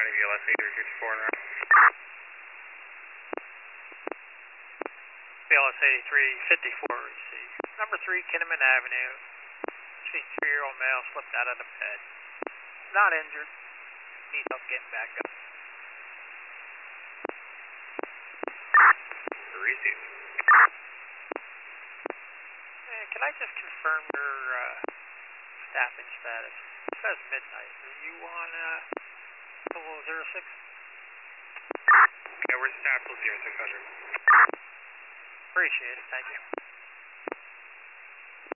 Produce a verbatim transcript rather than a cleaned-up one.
County V L S eight three fifty-four now. V L S eighty-three fifty-four, receive. Number three, Kinnaman Avenue. See three-year-old male slipped out of the bed. Not injured. Needs help getting back up. Receive. Hey, can I just confirm your uh, staffing status? It says midnight. Are you on uh, Solo zero six? Yeah, we're staffed till zero six hundred. Appreciate it. Thank you.